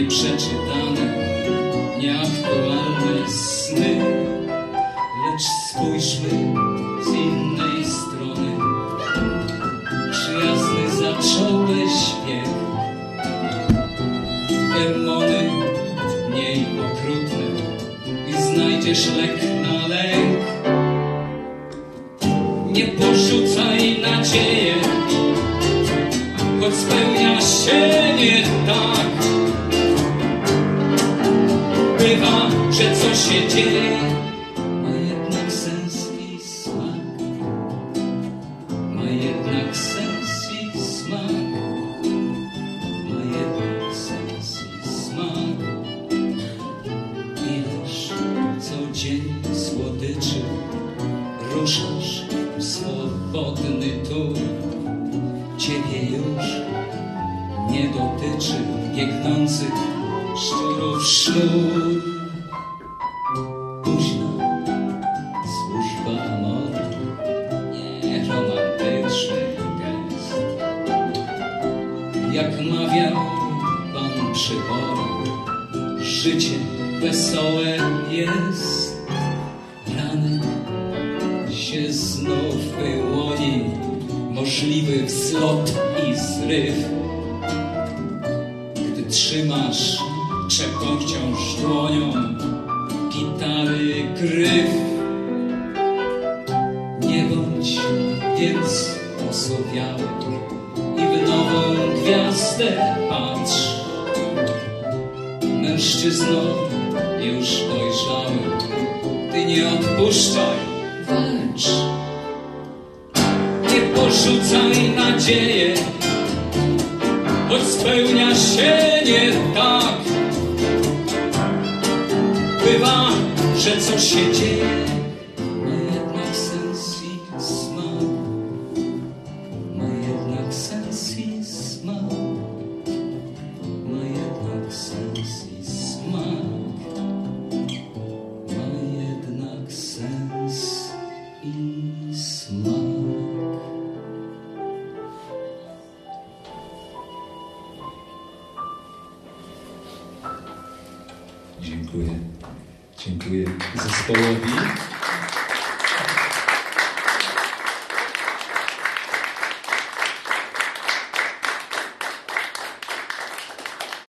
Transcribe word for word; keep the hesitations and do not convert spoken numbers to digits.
nieprzeczytane, nieaktualne sny. Lecz spójrzmy z innej strony. Przyjazny zacząłeś bieg. Demony mniej okrutne i znajdziesz lek na lęk. Nie porzucaj nadzieję, choć spełnia się nie tak. Bywa, że co się dzieje ma jednak sens i smak. Ma jednak sens i smak. Ma jednak sens i smak. Ileż co dzień słodyczy ruszasz w swobodny tur. Ciebie już nie dotyczy biegnących szczurów sznur. Późna służba amoru, nie romantyczny gest. Jak mawiał pan przyboru, życie wesołe jest. Ranek się znów wyłoni, możliwy wzlot i zryw. Gdy trzymasz czepką wciąż dłonią gitary gryf. Nie bądź więc osowiały i w nową gwiazdę patrz. Mężczyzno już dojrzały, ty nie odpuszczaj, walcz. Nie porzucaj nadzieję, choć spełnia się nie tak. Bywa, że co się dzieje ma jednak sens i smak. Ma jednak sens i smak. Ma jednak sens i smak. Ma jednak sens i smak. Dziękuję. Dziękuję zespołowi.